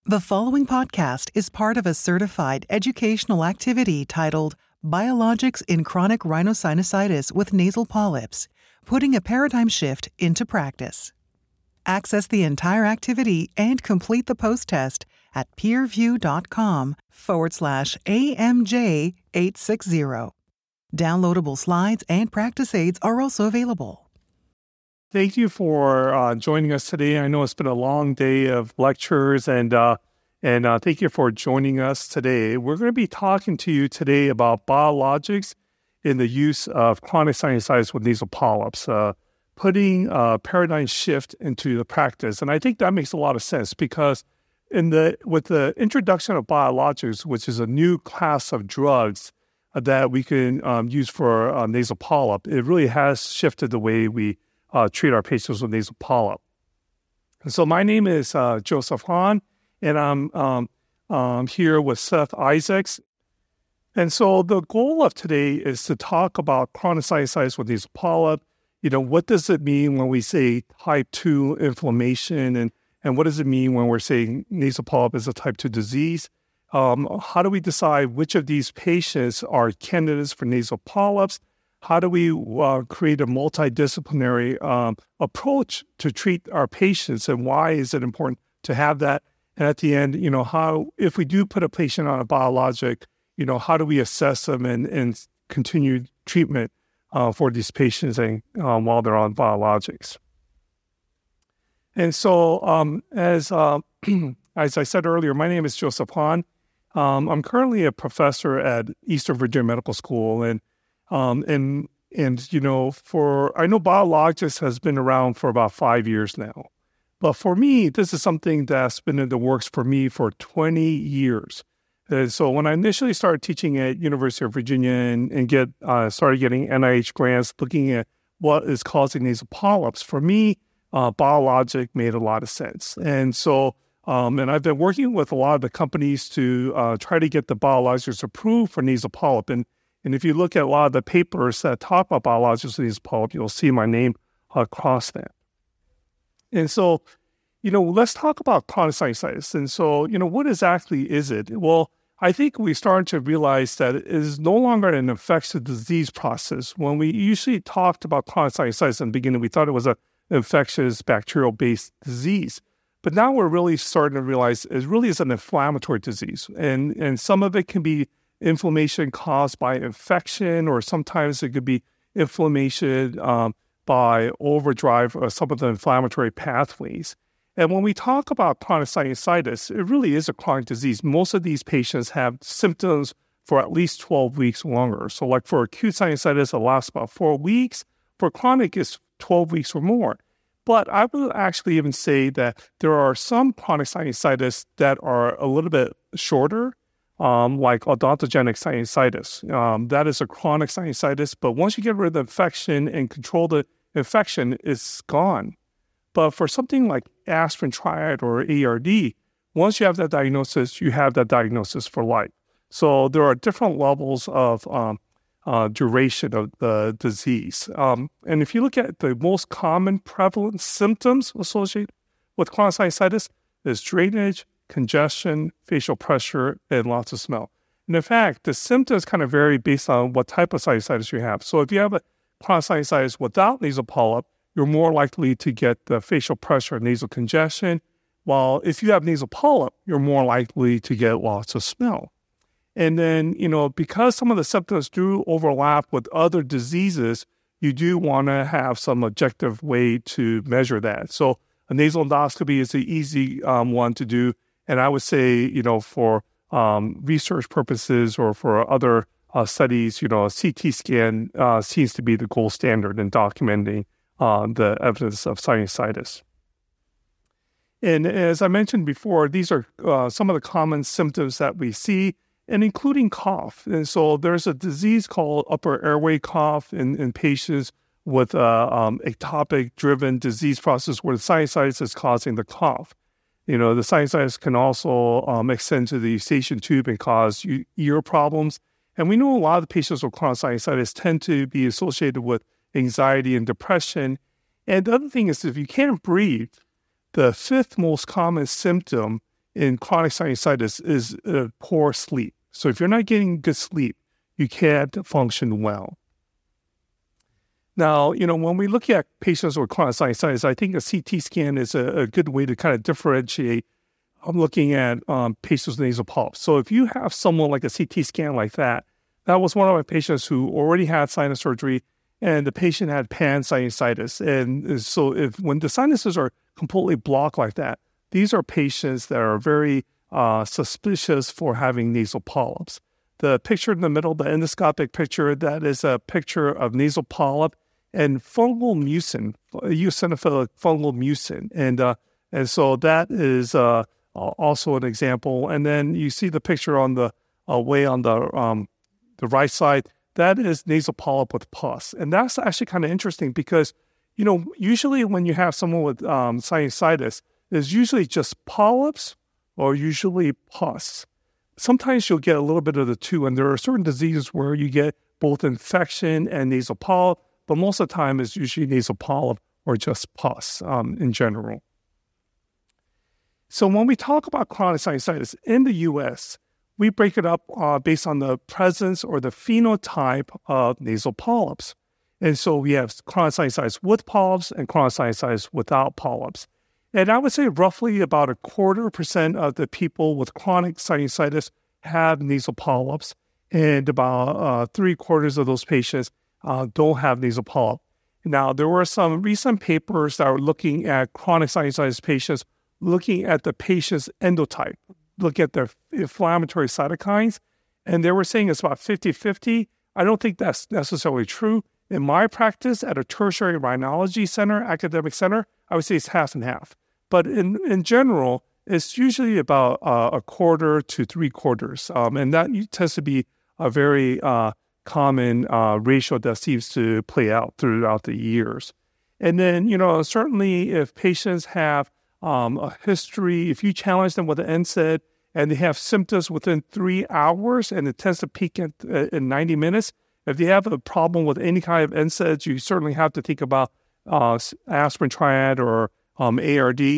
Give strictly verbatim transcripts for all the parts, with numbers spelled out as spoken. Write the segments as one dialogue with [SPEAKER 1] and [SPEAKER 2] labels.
[SPEAKER 1] The following podcast is part of a certified educational activity titled Biologics in Chronic Rhinosinusitis with Nasal Polyps, Putting a Paradigm Shift into Practice. Access the entire activity and complete the post-test at peerview.com forward slash AMJ860. Downloadable slides and practice aids are also available.
[SPEAKER 2] Thank you for uh, joining us today. I know it's been a long day of lectures, and uh, and uh, thank you for joining us today. We're going to be talking to you today about biologics in the use of chronic sinusitis with nasal polyps, uh, putting a paradigm shift into the practice. And I think that makes a lot of sense because in the with the introduction of biologics, which is a new class of drugs that we can um, use for uh, nasal polyp, it really has shifted the way we Uh, treat our patients with nasal polyp. And so my name is uh, Joseph Han, and I'm um, um, here with Seth Isaacs. And so the goal of today is to talk about chronic sinusitis with nasal polyp. You know, what does it mean when we say type two inflammation, and, and what does it mean when we're saying nasal polyp is a type two disease? Um, how do we decide which of these patients are candidates for nasal polyps? How do we uh, create a multidisciplinary um, approach to treat our patients, and why is it important to have that? And at the end, you know, how, if we do put a patient on a biologic, you know, how do we assess them and, and continue treatment uh, for these patients and, um, while they're on biologics? And so, um, as uh, as I said earlier, my name is Joseph Han. Um, I'm currently a professor at Eastern Virginia Medical School, and Um, and, and, you know, for, I know biologics has been around for about five years now, but for me, this is something that's been in the works for me for twenty years. And so when I initially started teaching at University of Virginia and, and get, uh, started getting N I H grants looking at what is causing nasal polyps, for me, uh, biologic made a lot of sense. And so, um, and I've been working with a lot of the companies to, uh, try to get the biologics approved for nasal polyp. And And if you look at a lot of the papers that talk about biologics of these polyps, you'll see my name across that. And so, you know, let's talk about chronic sinusitis. And so, you know, what exactly is it? Well, I think we started to realize that it is no longer an infectious disease process. When we usually talked about chronic sinusitis in the beginning, we thought it was an infectious bacterial-based disease. But now we're really starting to realize it really is an inflammatory disease. And, and some of it can be inflammation caused by infection, or sometimes it could be inflammation um, by overdrive of some of the inflammatory pathways. And when we talk about chronic sinusitis, it really is a chronic disease. Most of these patients have symptoms for at least twelve weeks longer. So like for acute sinusitis, it lasts about four weeks. For chronic, it's twelve weeks or more. But I would actually even say that there are some chronic sinusitis that are a little bit shorter, Um, like odontogenic sinusitis. Um, that is a chronic sinusitis, but once you get rid of the infection and control the infection, it's gone. But for something like aspirin triad or A R D, once you have that diagnosis, you have that diagnosis for life. So there are different levels of um, uh, duration of the disease. Um, and if you look at the most common prevalent symptoms associated with chronic sinusitis, is drainage, congestion, facial pressure, and lots of smell. And in fact, the symptoms kind of vary based on what type of sinusitis you have. So if you have a chronic sinusitis without nasal polyp, you're more likely to get the facial pressure and nasal congestion, while if you have nasal polyp, you're more likely to get lots of smell. And then, you know, because some of the symptoms do overlap with other diseases, you do want to have some objective way to measure that. So a nasal endoscopy is the easy um, one to do. And I would say, you know, for um, research purposes or for other uh, studies, you know, a C T scan uh, seems to be the gold standard in documenting uh, the evidence of sinusitis. And as I mentioned before, these are uh, some of the common symptoms that we see, and including cough. And so there's a disease called upper airway cough in, in patients with uh, um, ectopic-driven disease process where the sinusitis is causing the cough. You know, the sinusitis can also um, extend to the eustachian tube and cause ear problems. And we know a lot of the patients with chronic sinusitis tend to be associated with anxiety and depression. And the other thing is, if you can't breathe, the fifth most common symptom in chronic sinusitis is uh, poor sleep. So if you're not getting good sleep, you can't function well. Now, you know, when we look at patients with chronic sinusitis, I think a C T scan is a, a good way to kind of differentiate. I'm looking at um, patients with nasal polyps. So if you have someone like a C T scan like that, that was one of my patients who already had sinus surgery, and the patient had pansinusitis. And so if when the sinuses are completely blocked like that, these are patients that are very uh, suspicious for having nasal polyps. The picture in the middle, the endoscopic picture, that is a picture of nasal polyp and fungal mucin, eosinophilic fungal mucin. And uh, and so that is uh, also an example. And then you see the picture on the uh, way on the um, the right side. That is nasal polyp with pus. And that's actually kind of interesting because, you know, usually when you have someone with um, sinusitis, it's usually just polyps or usually pus. Sometimes you'll get a little bit of the two, and there are certain diseases where you get both infection and nasal polyp, but most of the time it's usually nasal polyp or just pus um, in general. So when we talk about chronic sinusitis in the U S, we break it up uh, based on the presence or the phenotype of nasal polyps. And so we have chronic sinusitis with polyps and chronic sinusitis without polyps. And I would say roughly about a quarter percent of the people with chronic sinusitis have nasal polyps, and about uh, three quarters of those patients uh, don't have nasal polyp. Now, there were some recent papers that were looking at chronic sinusitis patients, looking at the patient's endotype, look at their inflammatory cytokines, and they were saying it's about fifty-fifty. I don't think that's necessarily true. In my practice at a tertiary rhinology center, academic center, I would say it's half and half. But in, in general, it's usually about uh, a quarter to three quarters. Um, and that tends to be a very uh, common uh, ratio that seems to play out throughout the years. And then, you know, certainly if patients have um, a history, if you challenge them with an N SAID and they have symptoms within three hours and it tends to peak in, uh, in ninety minutes, if they have a problem with any kind of N SAIDs, you certainly have to think about uh, aspirin triad or um, A R D.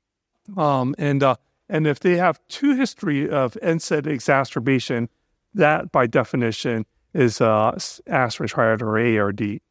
[SPEAKER 2] Um, and uh, and if they have two history of N SAID exacerbation, that by definition is uh, aspirin triad or A R D.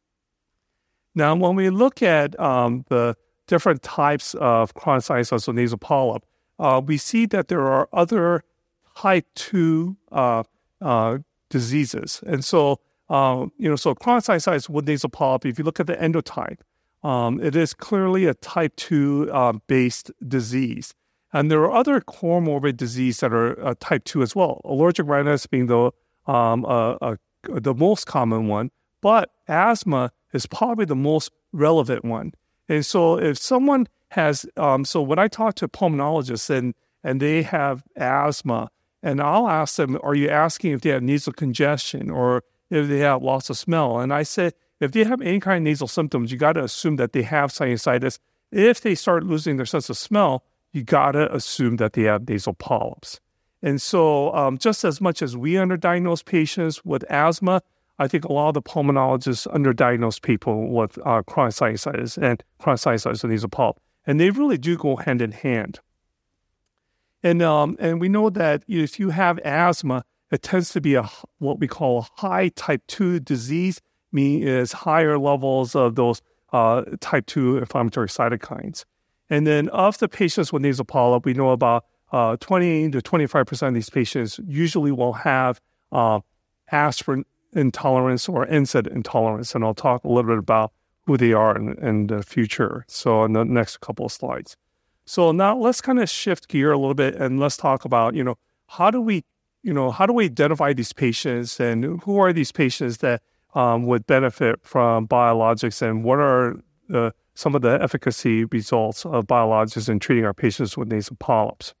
[SPEAKER 2] Now, when we look at um, the different types of chronic sinusitis or nasal polyp, uh, we see that there are other type two uh, uh, diseases. And so, uh, you know, so chronic sinusitis with nasal polyp, if you look at the endotype, um, it is clearly a type two uh, based disease. And there are other comorbid diseases that are uh, type two as well. Allergic rhinitis being the um, uh, uh, the most common one, but asthma is probably the most relevant one. And so if someone has, um, so when I talk to pulmonologists and, and they have asthma, and I'll ask them, are you asking if they have nasal congestion or if they have loss of smell? And I said, if they have any kind of nasal symptoms, you got to assume that they have sinusitis. If they start losing their sense of smell, you got to assume that they have nasal polyps. And so um, just as much as we underdiagnose patients with asthma, I think a lot of the pulmonologists underdiagnose people with uh, chronic sinusitis and chronic sinusitis and nasal polyp. And they really do go hand in hand. And um, and we know that if you have asthma, it tends to be a what we call a high type two disease, meaning is higher levels of those uh, type two inflammatory cytokines. And then of the patients with nasal polyp, we know about uh, twenty to twenty-five percent of these patients usually will have uh, aspirin intolerance or N SAID intolerance. And I'll talk a little bit about who they are in, in the future. So in the next couple of slides. So now let's kind of shift gear a little bit and let's talk about, you know, how do we, you know, how do we identify these patients and who are these patients that um, would benefit from biologics and what are uh, some of the efficacy results of biologics in treating our patients with nasal polyps.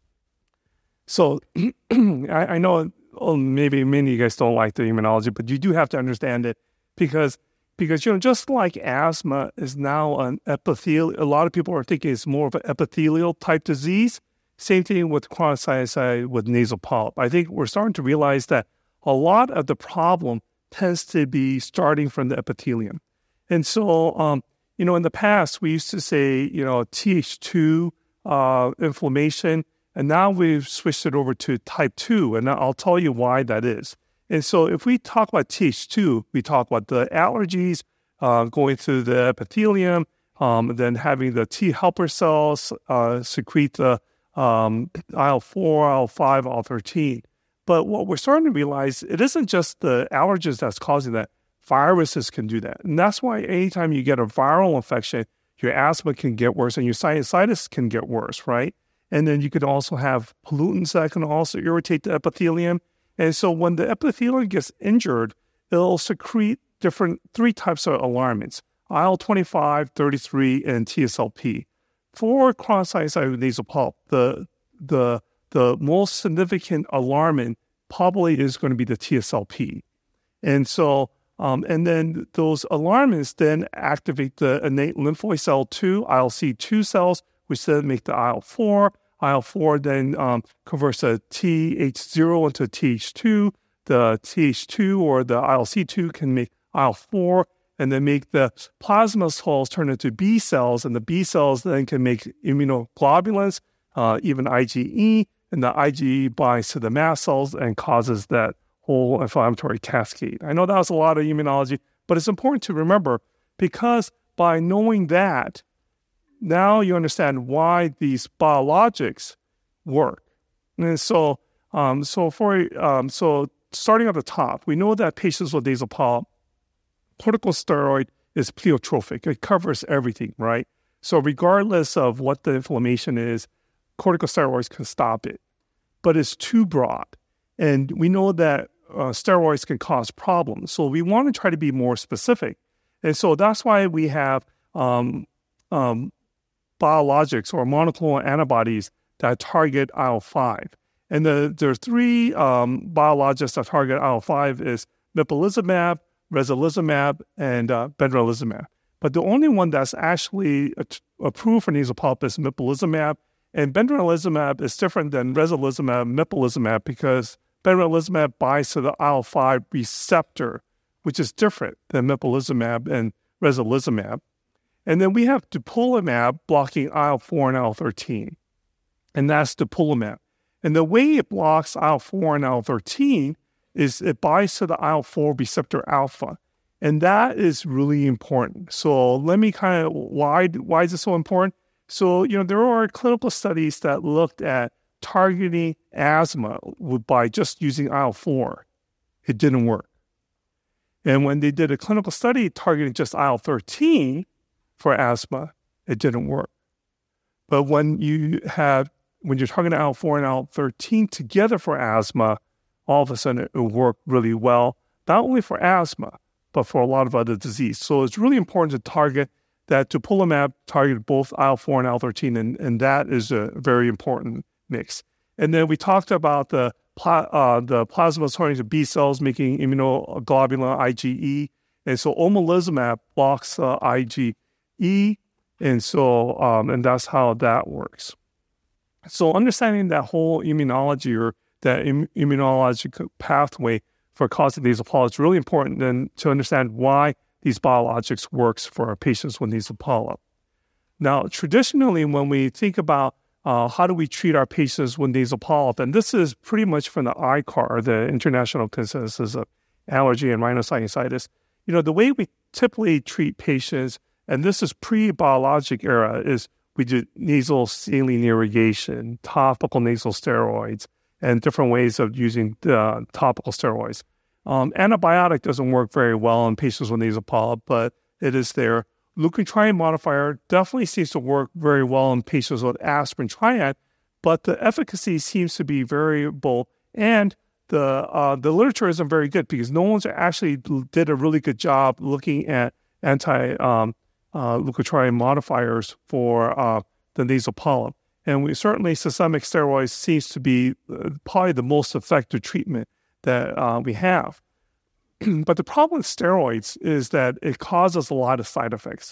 [SPEAKER 2] So I, I know well, maybe many of you guys don't like the immunology, but you do have to understand it because Because, you know, just like asthma is now an epithelial, a lot of people are thinking it's more of an epithelial type disease. Same thing with chronic sinusitis with nasal polyp. I think we're starting to realize that a lot of the problem tends to be starting from the epithelium. And so, um, you know, in the past, we used to say, you know, T H two uh, inflammation, And now we've switched it over to type two, and I'll tell you why that is. And so if we talk about T H two, we talk about the allergies uh, going through the epithelium, um, and then having the T helper cells uh, secrete the um, I L four, I L five, I L thirteen. But what we're starting to realize, it isn't just the allergens that's causing that. Viruses can do that. And that's why anytime you get a viral infection, your asthma can get worse and your sinusitis can get worse, right? And then you could also have pollutants that can also irritate the epithelium. And so when the epithelium gets injured, it'll secrete different three types of alarmins, I L twenty-five, thirty-three, and T S L P. For chronic sinusitis with nasal polyp, the, the, the most significant alarmin probably is going to be the T S L P. And so Um, and then those alarmins then activate the innate lymphoid cell two, I L C two cells, which then make the I L four. I L four then um, converts a T H zero into T H two. The T H two or the I L C two can make I L four and then make the plasma cells turn into B cells. And the B cells then can make immunoglobulins, uh, even I G E. And the I G E binds to the mast cells and causes that whole inflammatory cascade. I know that was a lot of immunology, but it's important to remember because by knowing that, now you understand why these biologics work. And so, um, so for um, so starting at the top, we know that patients with nasal polyp, corticosteroid is pleiotropic. It covers everything, right? So regardless of what the inflammation is, corticosteroids can stop it, but it's too broad. And we know that uh, steroids can cause problems. So we want to try to be more specific. And so that's why we have um, um, biologics or monoclonal antibodies that target I L five. And the, there are three um, biologics that target I L five is mepolizumab, resilizumab, and uh, benralizumab. But the only one that's actually approved for nasal polyp is mepolizumab. And benralizumab is different than resilizumab, mepolizumab, because benralizumab binds to the I L five receptor, which is different than mepolizumab and resilizumab. And then we have dupilumab blocking I L four and I L thirteen, and that's dupilumab. And the way it blocks I L four and I L thirteen is it binds to the I L four receptor alpha, and that is really important. So let me kind of, why, why is it so important? So, you know, there are clinical studies that looked at targeting asthma by just using I L four. It didn't work. And when they did a clinical study targeting just I L thirteen for asthma, it didn't work. But when you have, when you're targeting I L four and I L thirteen together for asthma, all of a sudden it will work really well, not only for asthma, but for a lot of other disease. So it's really important to target that dupilumab targeted both I L four and I L thirteen, and, and that is a very important mix. And then we talked about the pla- uh, the plasma turning to B cells, making immunoglobulin I G E. And so omalizumab blocks uh, I G E, and so um, and that's how that works. So understanding that whole immunology or that Im- immunologic pathway for causing nasal polyps is really important then to understand why these biologics works for our patients with nasal polyp. Now, traditionally, when we think about uh, how do we treat our patients with nasal polyp, and this is pretty much from the I C A R, the International Consensus of Allergy and Rhinosinusitis, you know, the way we typically treat patients, and this is pre-biologic era, is we do nasal saline irrigation, topical nasal steroids, and different ways of using uh, topical steroids. Um, antibiotic doesn't work very well in patients with nasal polyp, but it is there. Leukotriene modifier definitely seems to work very well in patients with aspirin triad, but the efficacy seems to be variable, and the uh, the literature isn't very good because no one's actually did a really good job looking at anti um, uh, leukotriene modifiers for uh, the nasal polyp. And we certainly systemic steroids seems to be uh, probably the most effective treatment that uh, we have. But the problem with steroids is that it causes a lot of side effects.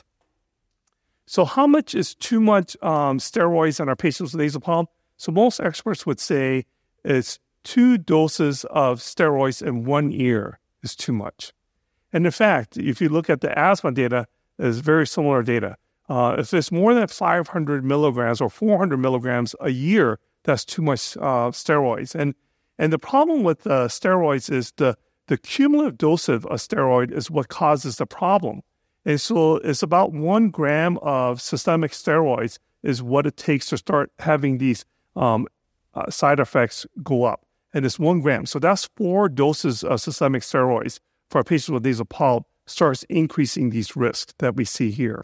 [SPEAKER 2] So how much is too much um, steroids in our patients with nasal polyp? So most experts would say it's two doses of steroids in one year is too much. And in fact, if you look at the asthma data, it's very similar data. Uh, if it's more than five hundred milligrams or four hundred milligrams a year, that's too much uh, steroids. And and the problem with uh, steroids is the, the cumulative dose of a steroid is what causes the problem. And so it's about one gram of systemic steroids is what it takes to start having these um, uh, side effects go up. And it's one gram. So that's four doses of systemic steroids for a patient with nasal polyp starts increasing these risks that we see here.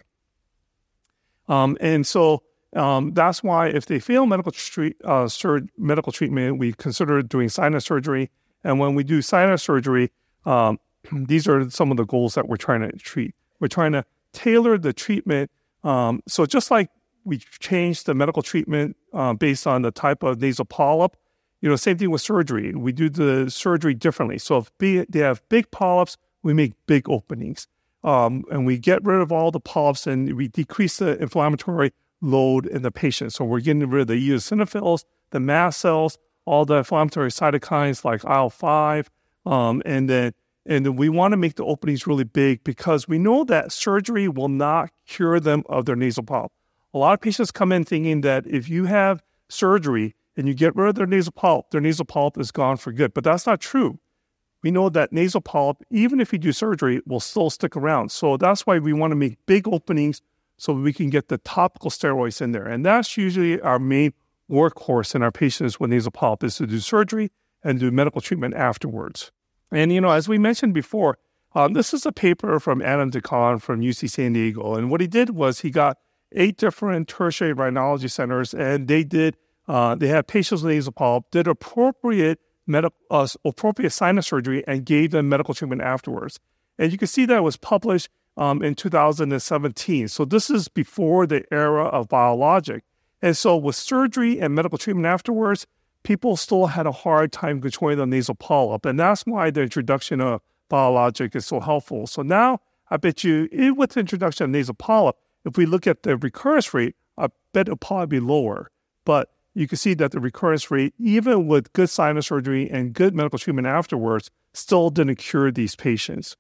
[SPEAKER 2] Um, and so um, that's why if they fail medical, treat, uh, sur- medical treatment, we consider doing sinus surgery. And when we do sinus surgery, um, these are some of the goals that we're trying to treat. We're trying to tailor the treatment. Um, so just like we change the medical treatment uh, based on the type of nasal polyp, you know, same thing with surgery. We do the surgery differently. So if be, they have big polyps, we make big openings. Um, and we get rid of all the polyps and we decrease the inflammatory load in the patient. So we're getting rid of the eosinophils, the mast cells, all the inflammatory cytokines like I L five. Um, and then and then we want to make the openings really big because we know that surgery will not cure them of their nasal polyp. A lot of patients come in thinking that if you have surgery and you get rid of their nasal polyp, their nasal polyp is gone for good. But that's not true. We know that nasal polyp, even if you do surgery, will still stick around. So that's why we want to make big openings so we can get the topical steroids in there. And that's usually our main workhorse in our patients with nasal polyp is to do surgery and do medical treatment afterwards. And, you know, as we mentioned before, um, this is a paper from Adam DeCon from U C San Diego. And what he did was he got eight different tertiary rhinology centers, and they did, uh, they had patients with nasal polyp, did appropriate medical, uh, appropriate sinus surgery, and gave them medical treatment afterwards. And you can see that it was published um, in two thousand seventeen. So this is before the era of biologic. And so with surgery and medical treatment afterwards, people still had a hard time controlling the nasal polyp. And that's why the introduction of biologic is so helpful. So now, I bet you, with the introduction of nasal polyp, if we look at the recurrence rate, I bet it'll probably be lower. But you can see that the recurrence rate, even with good sinus surgery and good medical treatment afterwards, still didn't cure these patients.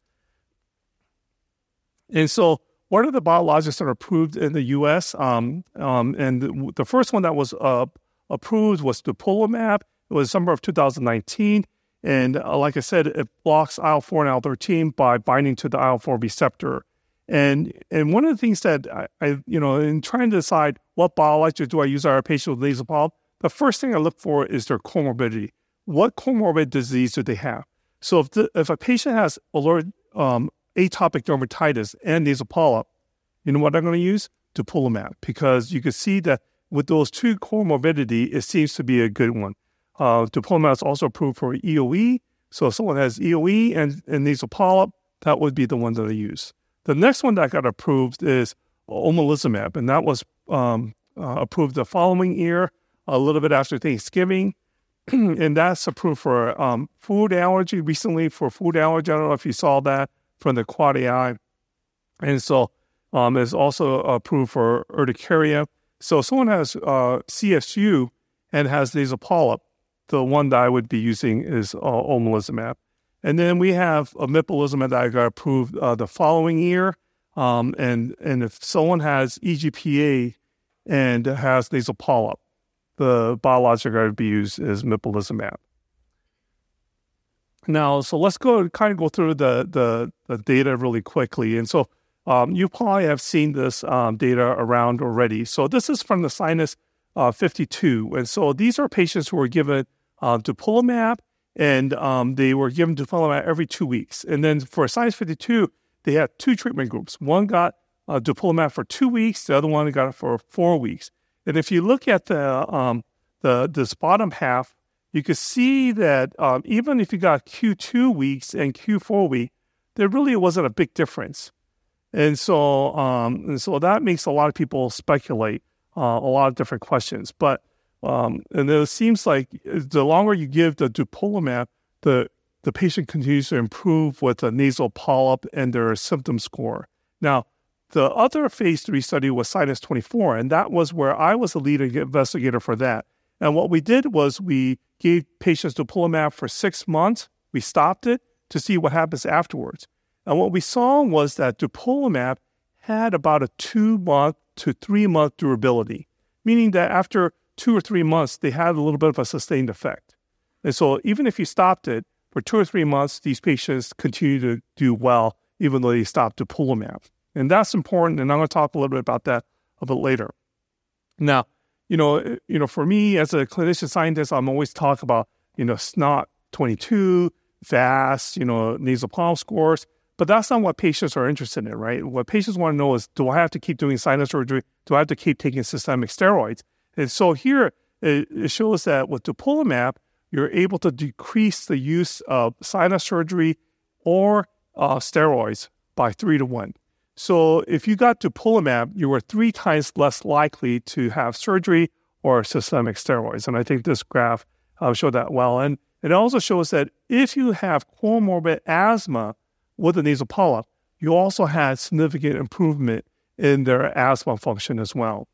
[SPEAKER 2] And so what are the biologics that are approved in the U S? Um, um, and the, the first one that was uh, approved was dupilumab. It was December of two thousand nineteen. And uh, like I said, it blocks I L four and I L thirteen by binding to the I L four receptor. And and one of the things that I, I, you know, in trying to decide what biologic do I use on our patient with nasal polyp, the first thing I look for is their comorbidity. What comorbid disease do they have? So if the, if a patient has allergic, um, atopic dermatitis and nasal polyp, you know what I'm going to use? Dupilumab, because you can see that with those two comorbidity, it seems to be a good one. Uh, dupilumab is also approved for E O E. So if someone has E O E and, and nasal polyp, that would be the one that I use. The next one that got approved is omalizumab, and that was um, uh, approved the following year, a little bit after Thanksgiving. And that's approved for um, food allergy, recently for food allergy. I don't know if you saw that from the Quad A I. And so um, it's also approved for urticaria. So if someone has uh, C S U and has nasal polyp, the one that I would be using is uh, omalizumab. And then we have a mepolizumab that got approved uh, the following year. Um, and, and if someone has E G P A and has nasal polyp, the biologic I would be used is mepolizumab. Now, so let's go kind of go through the, the, the data really quickly. And so um, you probably have seen this um, data around already. So this is from the Sinus uh, fifty-two. And so these are patients who were given uh, dupilumab, and um, they were given dupilumab every two weeks. And then for Sinus fifty-two, they had two treatment groups. One got uh, dupilumab for two weeks. The other one got it for four weeks. And if you look at the um, the this bottom half, you can see that um, even if you got Q two weeks and Q four week, there really wasn't a big difference. And so um, and so that makes a lot of people speculate uh, a lot of different questions. But um, and it seems like the longer you give the dupilumab, the the patient continues to improve with a nasal polyp and their symptom score. Now, the other phase three study was Sinus twenty-four, and that was where I was the lead investigator for that. And what we did was we gave patients dupilumab for six months. We stopped it to see what happens afterwards. And what we saw was that dupilumab had about a two-month to three-month durability, meaning that after two or three months, they had a little bit of a sustained effect. And so even if you stopped it, for two or three months, these patients continue to do well, even though they stopped dupilumab. And that's important, and I'm going to talk a little bit about that a bit later. Now, you know, you know, for me as a clinician scientist, I'm always talking about, you know, S N O T twenty-two, V A S, you know, nasal polyp scores, but that's not what patients are interested in, right? What patients want to know is, do I have to keep doing sinus surgery? Do I have to keep taking systemic steroids? And so here, it, it shows that with dupilumab, you're able to decrease the use of sinus surgery or uh, steroids by three to one. So if you got dupilumab, you were three times less likely to have surgery or systemic steroids. And I think this graph uh, showed that well. And it also shows that if you have comorbid asthma with a nasal polyp, you also had significant improvement in their asthma function as well.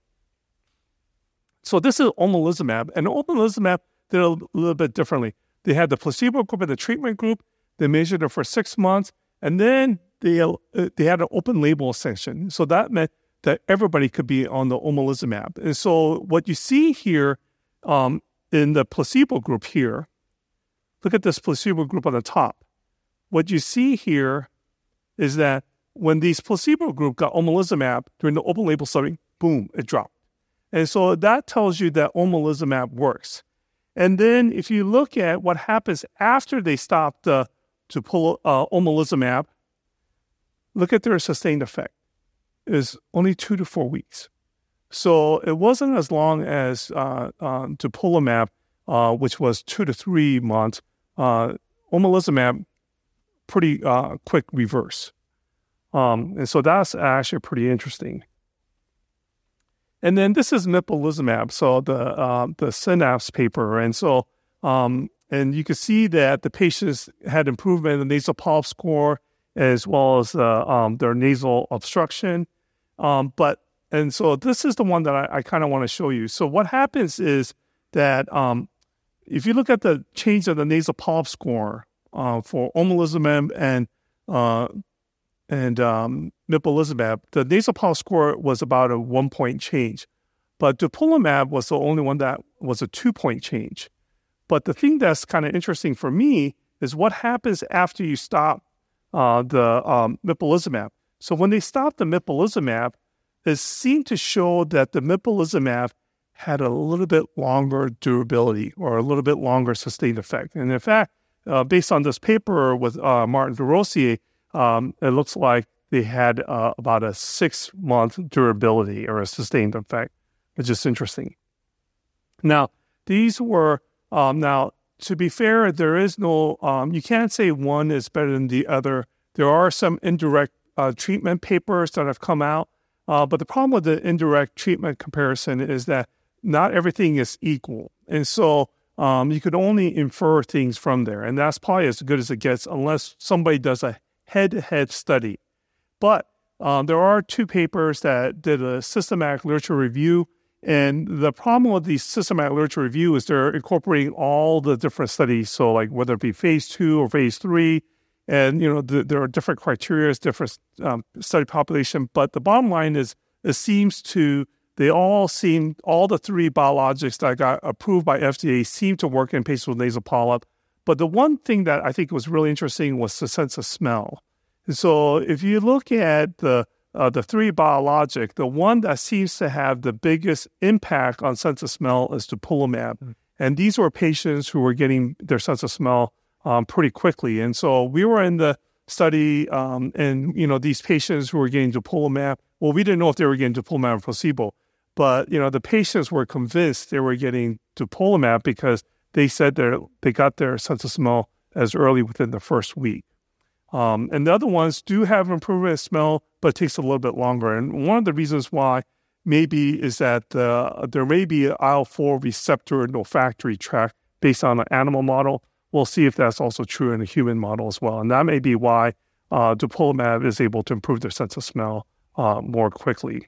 [SPEAKER 2] So this is omalizumab, and omalizumab did a little bit differently. They had the placebo group and the treatment group. They measured it for six months, and then they uh, they had an open label extension. So that meant that everybody could be on the omalizumab. And so what you see here um, in the placebo group here, look at this placebo group on the top. What you see here is that when these placebo group got omalizumab during the open label study, boom, it dropped. And so that tells you that omalizumab works. And then if you look at what happens after they stopped uh, to pull uh, omalizumab, look at their sustained effect. It is only two to four weeks. So it wasn't as long as uh, uh, dupilumab, uh, which was two to three months. Uh, omalizumab, pretty uh, quick reverse. Um, and so that's actually pretty interesting. And then this is mepolizumab, so the uh, the Synapse paper. And so, um, and you can see that the patients had improvement in the nasal polyp score as well as uh, um, their nasal obstruction. Um, but, and so this is the one that I, I kind of want to show you. So what happens is that um, if you look at the change of the nasal polyp score uh, for omalizumab and uh, and um, mepolizumab, the nasal polyp score was about a one-point change. But dupilumab was the only one that was a two-point change. But the thing that's kind of interesting for me is what happens after you stop uh, the um, mepolizumab. So when they stopped the mepolizumab, it seemed to show that the mepolizumab had a little bit longer durability or a little bit longer sustained effect. And in fact, uh, based on this paper with uh, Martin Durossier, Um, it looks like they had uh, about a six-month durability or a sustained effect, which is interesting. Now, these were, um, now, to be fair, there is no, um, you can't say one is better than the other. There are some indirect uh, treatment papers that have come out, uh, but the problem with the indirect treatment comparison is that not everything is equal. And so um, you could only infer things from there, and that's probably as good as it gets unless somebody does a head-to-head study. But um, there are two papers that did a systematic literature review, and the problem with the systematic literature review is they're incorporating all the different studies, so like whether it be phase two or phase three, and you know the, there are different criteria, different um, study population, but the bottom line is it seems to, they all seem, all the three biologics that got approved by F D A seem to work in patients with nasal polyp. But the one thing that I think was really interesting was the sense of smell. And so if you look at the uh, the three biologic, the one that seems to have the biggest impact on sense of smell is dupilumab. Mm. And these were patients who were getting their sense of smell um, pretty quickly. And so we were in the study, um, and you know these patients who were getting dupilumab, well, we didn't know if they were getting dupilumab or placebo, but you know the patients were convinced they were getting dupilumab because they said they got their sense of smell as early within the first week. Um, and the other ones do have improvement in smell, but it takes a little bit longer. And one of the reasons why maybe is that uh, there may be an I L four receptor in the olfactory tract based on an animal model. We'll see if that's also true in a human model as well. And that may be why uh, dupilumab is able to improve their sense of smell uh, more quickly.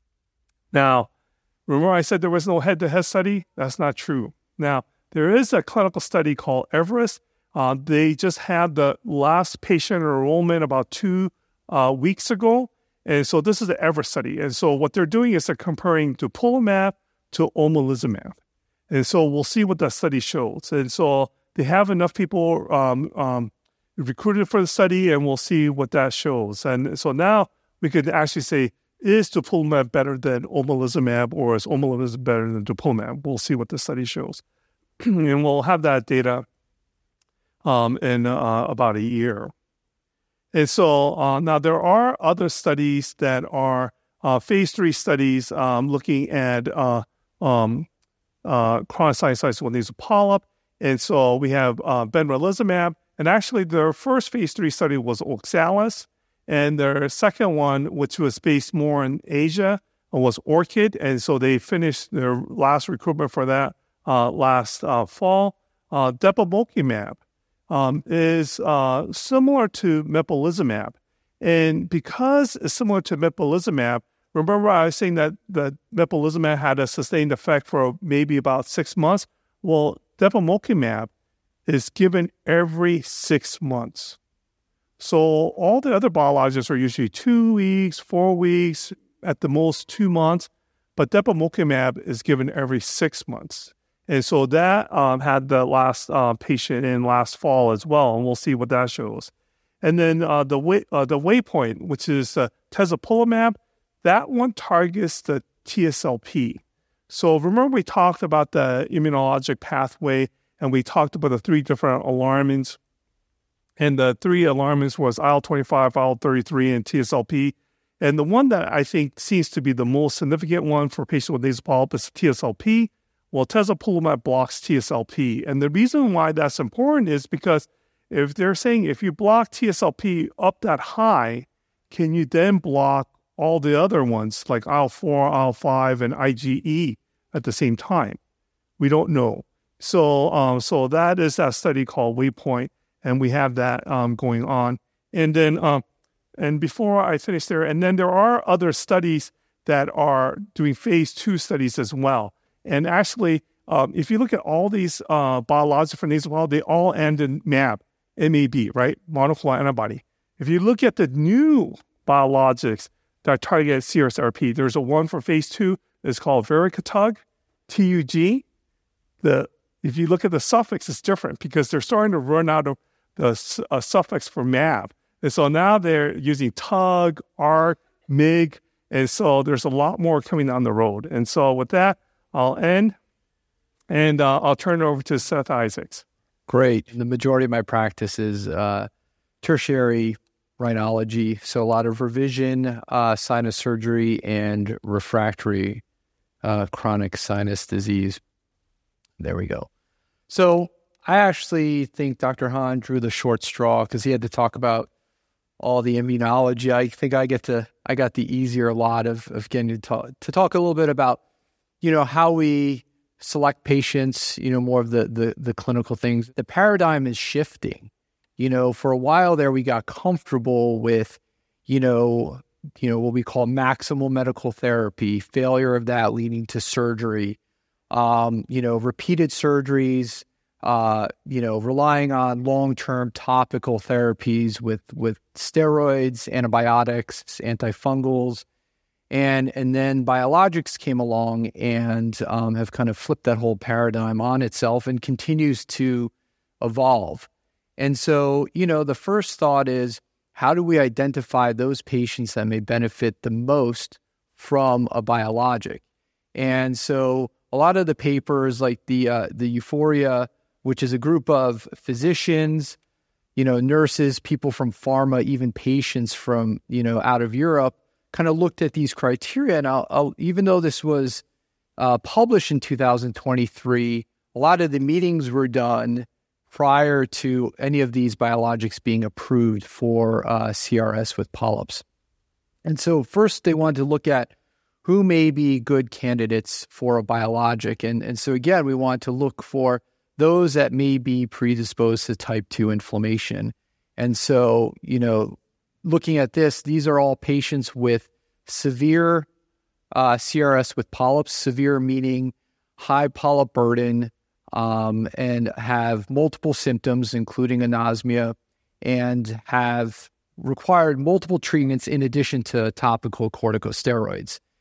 [SPEAKER 2] Now, remember I said there was no head-to-head study? That's not true. Now, there is a clinical study called Everest. Uh, they just had the last patient enrollment about two uh, weeks ago. And so this is the Everest study. And so what they're doing is they're comparing dupilumab to omalizumab. And so we'll see what that study shows. And so they have enough people um, um, recruited for the study, and we'll see what that shows. And so now we could actually say, is dupilumab better than omalizumab, or is omalizumab better than dupilumab? We'll see what the study shows. And we'll have that data um, in uh, about a year. And so uh, now there are other studies that are uh, phase three studies um, looking at uh, um, uh, chronic sinusitis with nasal polyp. And so we have uh, benralizumab. And actually their first phase three study was Oxalis. And their second one, which was based more in Asia, was Orchid. And so they finished their last recruitment for that uh, last uh, fall. Uh, depemokimab um, is uh, similar to mepolizumab. And because it's similar to mepolizumab, remember I was saying that the mepolizumab had a sustained effect for maybe about six months? Well, depemokimab is given every six months. So all the other biologics are usually two weeks, four weeks, at the most two months, but depemokimab is given every six months. And so that um, had the last uh, patient in last fall as well, and we'll see what that shows. And then uh, the way, uh, the waypoint, which is uh, tezepelumab, that one targets the T S L P. So remember we talked about the immunologic pathway, and we talked about the three different alarmins. And the three alarmins was I L twenty-five, I L thirty-three, and T S L P. And the one that I think seems to be the most significant one for patients with nasal polyp is T S L P. Well, tezepelumab blocks T S L P. And the reason why that's important is because if they're saying if you block T S L P up that high, can you then block all the other ones like I L four, I L five, and I G E at the same time? We don't know. So, um, so that is that study called Waypoint. And we have that um, going on. And then, um, and before I finish there, and then there are other studies that are doing phase two studies as well. And actually, um, if you look at all these uh, biologics for nasal polyp, they all end in M A B, M A B, right? Monoclonal antibody. If you look at the new biologics that target C R S R P, there's a one for phase two. It's called Vericatug, T U G. The if you look at the suffix, it's different because they're starting to run out of the uh, suffix for M A B. And so now they're using Tug, Arc, M I G, and so there's a lot more coming down the road. And so with that, I'll end, and uh, I'll turn it over to Seth Isaacs.
[SPEAKER 3] Great. The majority of my practice is uh, tertiary rhinology, so a lot of revision, uh, sinus surgery, and refractory uh, chronic sinus disease. There we go. So I actually think Doctor Han drew the short straw because he had to talk about all the immunology. I think I get to I got the easier lot of of getting to talk, to talk a little bit about, you know, how we select patients, you know, more of the the the clinical things. The paradigm is shifting. You know, for a while there, we got comfortable with, you know, you know what we call maximal medical therapy, failure of that leading to surgery, um, you know, repeated surgeries. Uh, you know, relying on long-term topical therapies with, with steroids, antibiotics, antifungals, and and then biologics came along and um, have kind of flipped that whole paradigm on itself and continues to evolve. And so, you know, the first thought is, how do we identify those patients that may benefit the most from a biologic? And so a lot of the papers like the uh, the Euphoria, which is a group of physicians, you know, nurses, people from pharma, even patients from, you know, out of Europe, kind of looked at these criteria. And I'll, I'll, even though this was uh, published in two thousand twenty-three, a lot of the meetings were done prior to any of these biologics being approved for uh, C R S with polyps. And so first they wanted to look at who may be good candidates for a biologic. And, and so again, we want to look for those that may be predisposed to type two inflammation. And so, you know, looking at this, these are all patients with severe uh, C R S with polyps, severe meaning high polyp burden, um, and have multiple symptoms, including anosmia, and have required multiple treatments in addition to topical corticosteroids.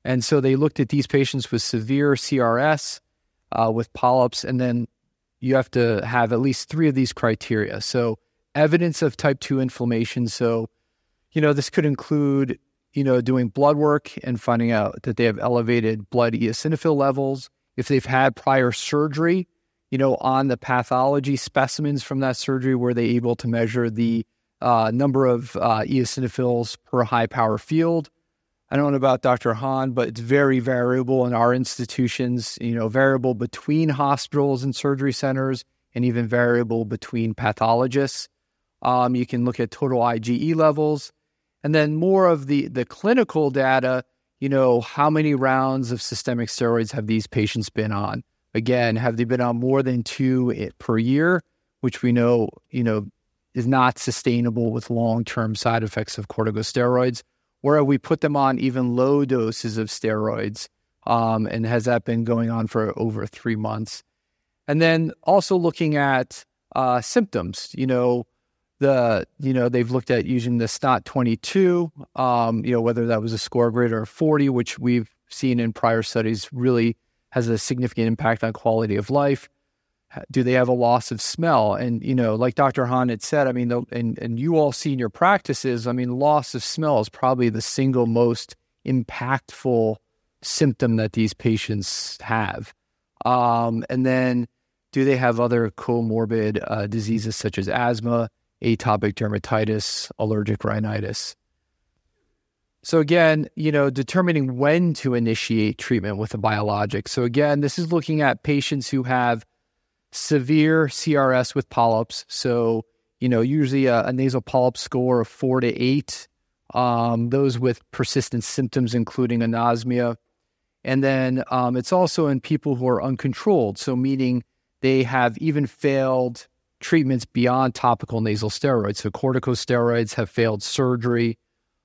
[SPEAKER 3] And so they looked at these patients with severe C R S, uh, with polyps, and then you have to have at least three of these criteria. So evidence of type two inflammation. So, you know, this could include, you know, doing blood work and finding out that they have elevated blood eosinophil levels. If they've had prior surgery, you know, on the pathology specimens from that surgery, were they able to measure the uh, number of uh, eosinophils per high power field? I don't know about Doctor Hahn, but it's very variable in our institutions, you know, variable between hospitals and surgery centers, and even variable between pathologists. Um, you can look at total I G E levels. And then more of the, the clinical data, you know, how many rounds of systemic steroids have these patients been on? Again, have they been on more than two per year, which we know, you know, is not sustainable with long-term side effects of corticosteroids? Or have we put them on even low doses of steroids? Um, and has that been going on for over three months? And then also looking at uh, symptoms, you know, the, you know, they've looked at using the S N O T twenty-two, um, you know, whether that was a score greater of forty, which we've seen in prior studies really has a significant impact on quality of life. Do they have a loss of smell? And, you know, like Doctor Hahn had said, I mean, the, and, and you all see in your practices, I mean, loss of smell is probably the single most impactful symptom that these patients have. Um, and then do they have other comorbid uh, diseases such as asthma, atopic dermatitis, allergic rhinitis? So again, you know, determining when to initiate treatment with a biologic. So again, this is looking at patients who have severe C R S with polyps. So, you know, usually a, a nasal polyp score of four to eight. Um, those with persistent symptoms, including anosmia. And then um, it's also in people who are uncontrolled. So meaning they have even failed treatments beyond topical nasal steroids. So corticosteroids have failed surgery.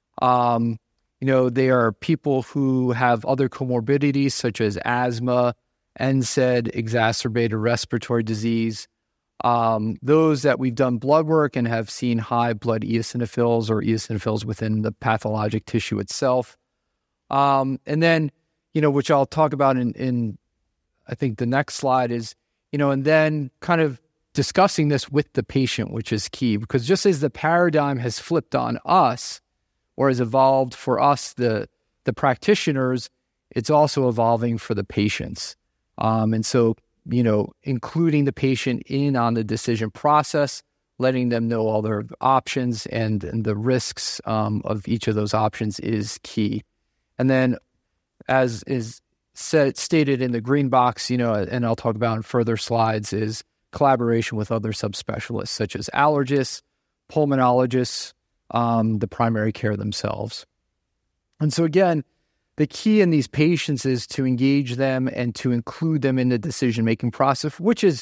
[SPEAKER 3] Um, you know, they are people who have other comorbidities such as asthma, N SAID, exacerbated respiratory disease. Um, those that we've done blood work and have seen high blood eosinophils or eosinophils within the pathologic tissue itself. Um, and then, you know, which I'll talk about in, in, I think the next slide is, you know, and then kind of discussing this with the patient, which is key, because just as the paradigm has flipped on us or has evolved for us, the, the practitioners, it's also evolving for the patients. Um, and so, you know, including the patient in on the decision process, letting them know all their options and, and the risks um, of each of those options is key. And then, as is said, stated in the green box, you know, and I'll talk about in further slides, is collaboration with other subspecialists such as allergists, pulmonologists, um, the primary care themselves. And so again, the key in these patients is to engage them and to include them in the decision-making process, which is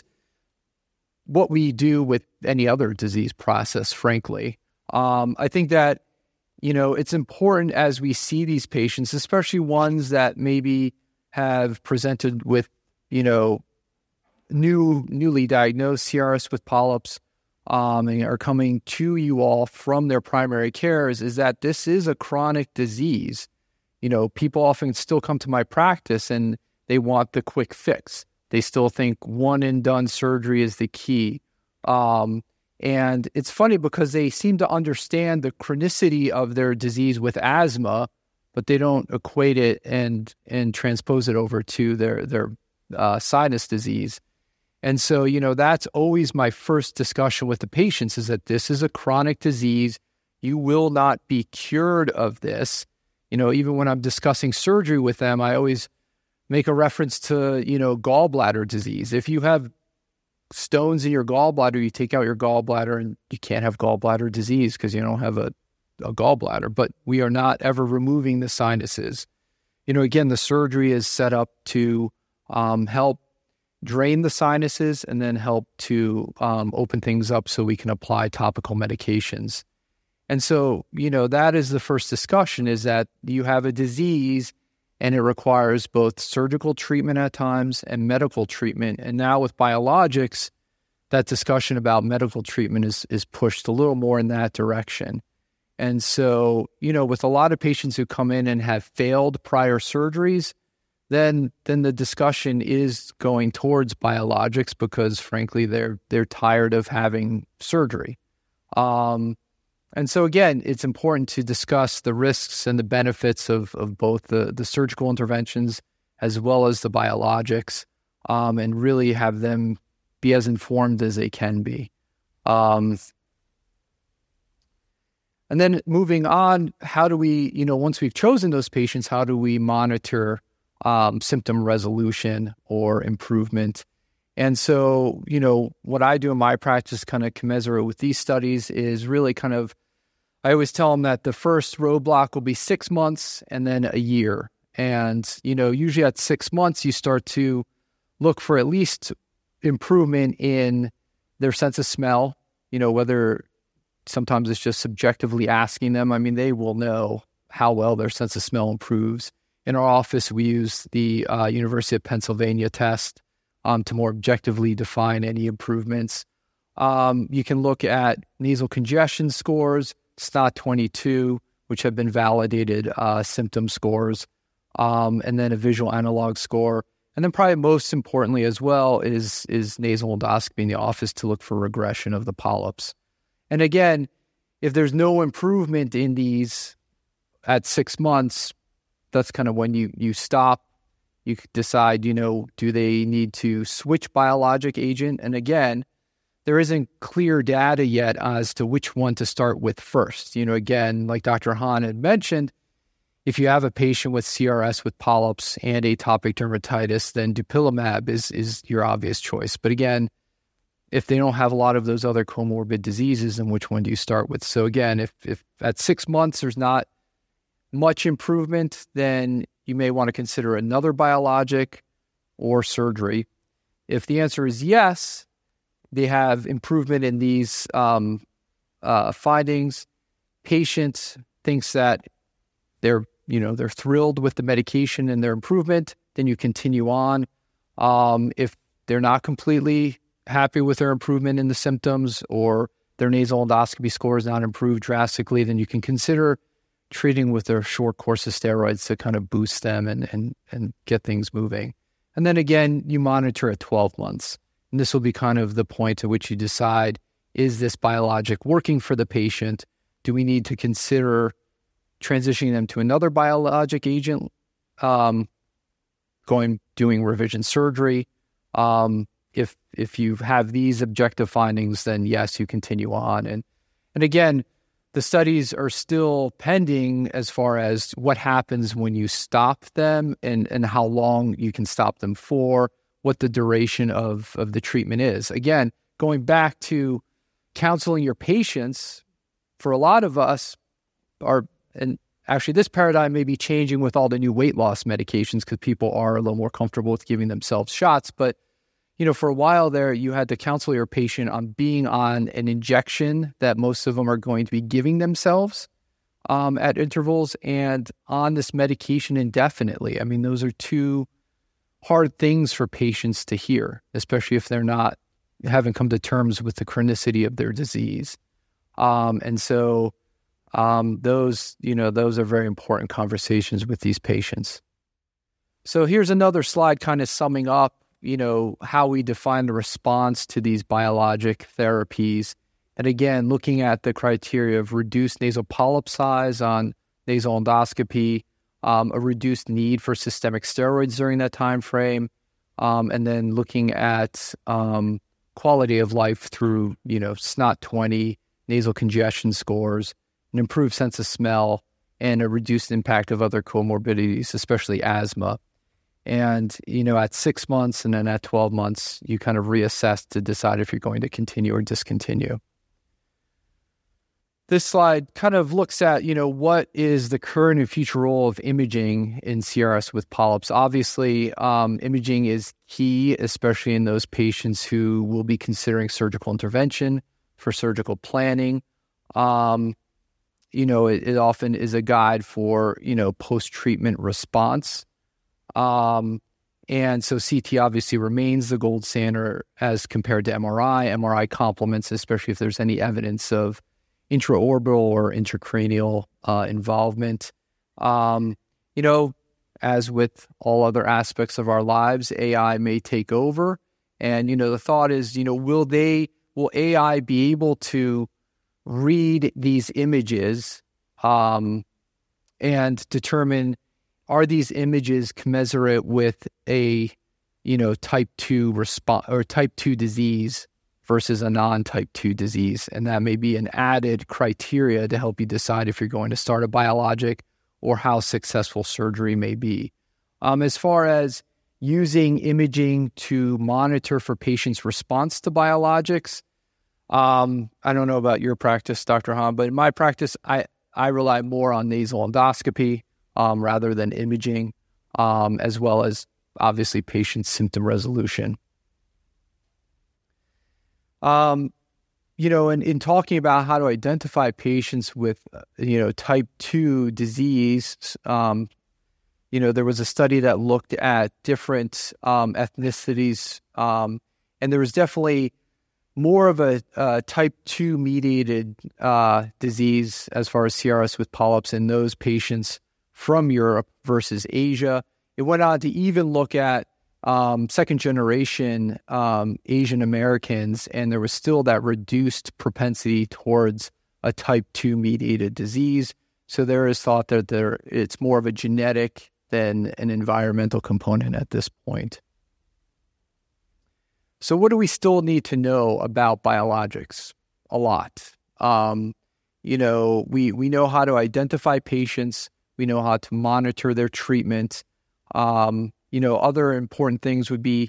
[SPEAKER 3] what we do with any other disease process, frankly. Um, I think that, you know, it's important as we see these patients, especially ones that maybe have presented with, you know, new, newly diagnosed C R S with polyps, um, and are coming to you all from their primary cares, is that this is a chronic disease. You know, people often still come to my practice and they want the quick fix. They still think one and done surgery is the key. Um, and it's funny because they seem to understand the chronicity of their disease with asthma, but they don't equate it and and transpose it over to their, their uh, sinus disease. And so, you know, that's always my first discussion with the patients, is that this is a chronic disease. You will not be cured of this. You know, even when I'm discussing surgery with them, I always make a reference to, you know, gallbladder disease. If you have stones in your gallbladder, you take out your gallbladder and you can't have gallbladder disease because you don't have a, a gallbladder. But we are not ever removing the sinuses. You know, again, the surgery is set up to um, help drain the sinuses and then help to um, open things up so we can apply topical medications. And so, you know, that is the first discussion, is that you have a disease and it requires both surgical treatment at times and medical treatment. And now with biologics, that discussion about medical treatment is, is pushed a little more in that direction. And so, you know, with a lot of patients who come in and have failed prior surgeries, then then the discussion is going towards biologics because, frankly, they're they're tired of having surgery. Um, and so, again, it's important to discuss the risks and the benefits of of both the, the surgical interventions as well as the biologics, um, and really have them be as informed as they can be. Um, and then moving on, how do we, you know, once we've chosen those patients, how do we monitor um, symptom resolution or improvement? And so, you know, what I do in my practice, kind of commensurate with these studies, is really kind of, I always tell them that the first roadblock will be six months and then a year. And, you know, usually at six months, you start to look for at least improvement in their sense of smell, you know, whether sometimes it's just subjectively asking them. I mean, they will know how well their sense of smell improves. In our office, we use the uh, University of Pennsylvania test um, to more objectively define any improvements. Um, you can look at nasal congestion scores, S N O T twenty-two, which have been validated uh, symptom scores, um, and then a visual analog score. And then probably most importantly as well is, is nasal endoscopy in the office to look for regression of the polyps. And again, if there's no improvement in these at six months, that's kind of when you, you stop. You decide, you know, do they need to switch biologic agent? And again, there isn't clear data yet as to which one to start with first. You know, again, like Doctor Hahn had mentioned, if you have a patient with C R S with polyps and atopic dermatitis, then dupilumab is, is your obvious choice. But again, if they don't have a lot of those other comorbid diseases, then which one do you start with? So again, if, if at six months there's not much improvement, then you may want to consider another biologic or surgery. If the answer is yes, they have improvement in these um, uh, findings, patient thinks that they're, you know, they're thrilled with the medication and their improvement, then you continue on. Um, if they're not completely happy with their improvement in the symptoms or their nasal endoscopy score is not improved drastically, then you can consider treating with a short course of steroids to kind of boost them and, and, and get things moving. And then again, you monitor at twelve months. And this will be kind of the point at which you decide, is this biologic working for the patient? Do we need to consider transitioning them to another biologic agent, um, going, doing revision surgery? Um, if, if you have these objective findings, then yes, you continue on. And, and again, the studies are still pending as far as what happens when you stop them and, and how long you can stop them for, what the duration of, of the treatment is. Again, going back to counseling your patients, for a lot of us, are, and actually this paradigm may be changing with all the new weight loss medications because people are a little more comfortable with giving themselves shots. But, you know, for a while there, you had to counsel your patient on being on an injection that most of them are going to be giving themselves um, at intervals and on this medication indefinitely. I mean, those are two hard things for patients to hear, especially if they're not, haven't come to terms with the chronicity of their disease. Um, and so um, those, you know, those are very important conversations with these patients. So here's another slide kind of summing up, you know, how we define the response to these biologic therapies. And again, looking at the criteria of reduced nasal polyp size on nasal endoscopy, um, a reduced need for systemic steroids during that time frame, um, and then looking at um, quality of life through, you know, S N O T twenty, nasal congestion scores, an improved sense of smell, and a reduced impact of other comorbidities, especially asthma. And, you know, at six months and then at twelve months, you kind of reassess to decide if you're going to continue or discontinue. This slide kind of looks at, you know, what is the current and future role of imaging in C R S with polyps. Obviously, um, imaging is key, especially in those patients who will be considering surgical intervention for surgical planning. Um, you know, it, it often is a guide for, you know, post-treatment response. Um, and so C T obviously remains the gold standard as compared to M R I. M R I complements, especially if there's any evidence of intraorbital or intracranial uh, involvement. Um, you know, as with all other aspects of our lives, A I may take over. And, you know, the thought is, you know, will they, will A I be able to read these images um, and determine, are these images commensurate with a, you know, type two response or type two disease versus a non-type two disease? And that may be an added criteria to help you decide if you're going to start a biologic or how successful surgery may be. Um, as far as using imaging to monitor for patients' response to biologics, um, I don't know about your practice, Doctor Hahn, but in my practice, I, I rely more on nasal endoscopy um, rather than imaging, um, as well as obviously patient symptom resolution. Um, you know, in, in talking about how to identify patients with, you know, type two disease, um, you know, there was a study that looked at different um, ethnicities, um, and there was definitely more of a uh, type two mediated uh, disease as far as C R S with polyps in those patients from Europe versus Asia. It went on to even look at um, second generation um, Asian Americans, and there was still that reduced propensity towards a type two mediated disease. So there is thought that there it's more of a genetic than an environmental component at this point. So what do we still need to know about biologics? A lot. Um, you know, we, we know how to identify patients. We know how to monitor their treatment. Um, you know, other important things would be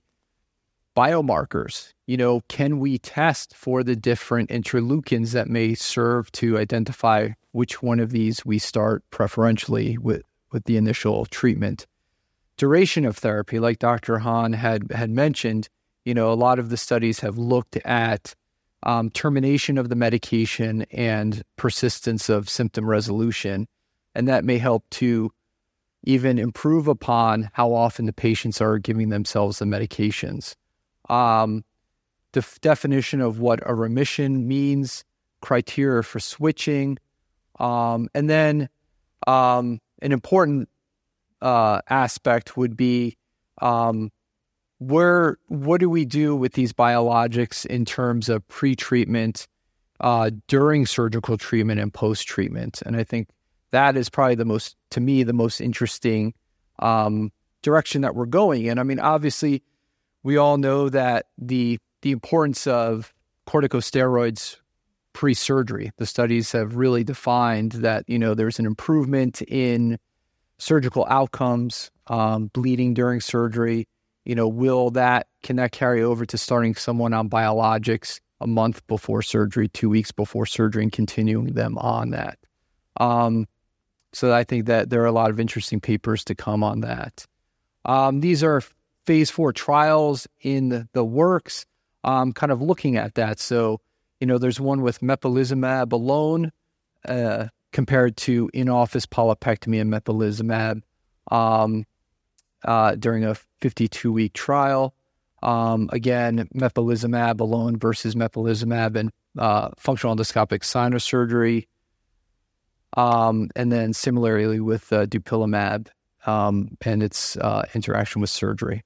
[SPEAKER 3] biomarkers. You know, can we test for the different interleukins that may serve to identify which one of these we start preferentially with, with the initial treatment? Duration of therapy, like Doctor Hahn had, had mentioned, you know, a lot of the studies have looked at um, termination of the medication and persistence of symptom resolution, and that may help to even improve upon how often the patients are giving themselves the medications. Um, the f- definition of what a remission means, criteria for switching, um, and then um, an important uh, aspect would be um, where what do we do with these biologics in terms of pre-treatment, uh, during surgical treatment, and post-treatment? And I think that is probably the most, to me, the most interesting um, direction that we're going in. I mean, obviously, we all know that the the importance of corticosteroids pre-surgery. The studies have really defined that, you know, there's an improvement in surgical outcomes, um, bleeding during surgery. You know, will that, can that carry over to starting someone on biologics a month before surgery, two weeks before surgery, and continuing them on that? Um, so I think that there are a lot of interesting papers to come on that. Um, these are phase four trials in the, the works, um, kind of looking at that. So, you know, there's one with mepolizumab alone uh, compared to in-office polypectomy and mepolizumab um, uh, during a fifty-two week trial. Um, again, mepolizumab alone versus mepolizumab and uh, functional endoscopic sinus surgery. Um, and then similarly with uh, dupilumab um, and its uh, interaction with surgery.